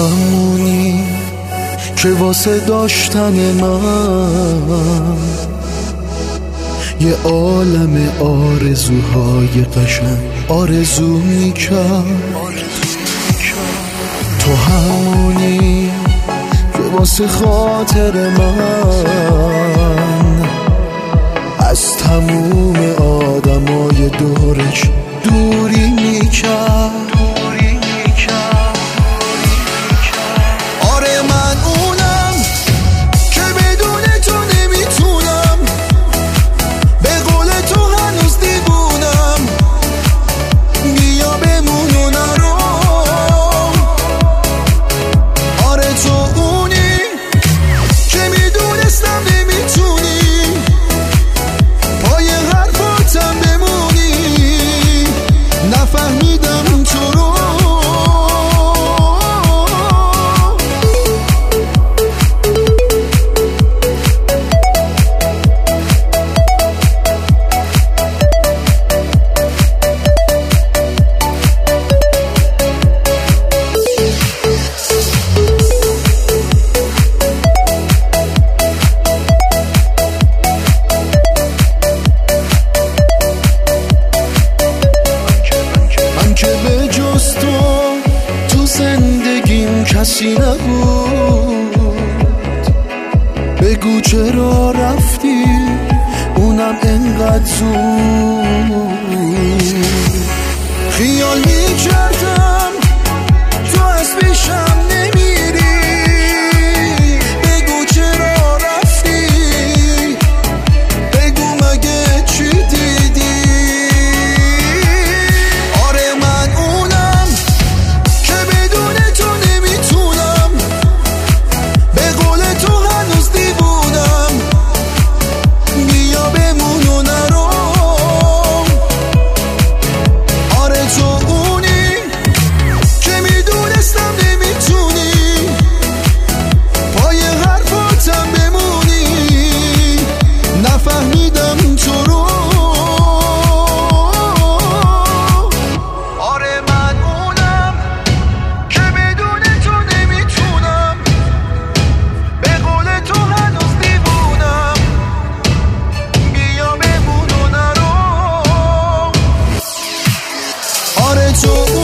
همونی که واسه داشتن من یه عالم آرزوهای قشنگ آرزو میکرد. تو همونی که واسه خاطر من از تموم آدمای دورش دوری میکرد. آره من اونم که بدون تو نمیتونم، به قول تو هنوز دیوونم، بیا بمون و نرو. آره تو اونی که میدونستم نمیتونی پای حرفاتم بمونی، نفهمیدم تو رو. تو زندگیم کسی نبود، بگو چرا رفتی اونم انقدر زود. خیال میکردم تو از پیشم نمیری، بگو چرا رفتی، بگو مگه چی دیدی. So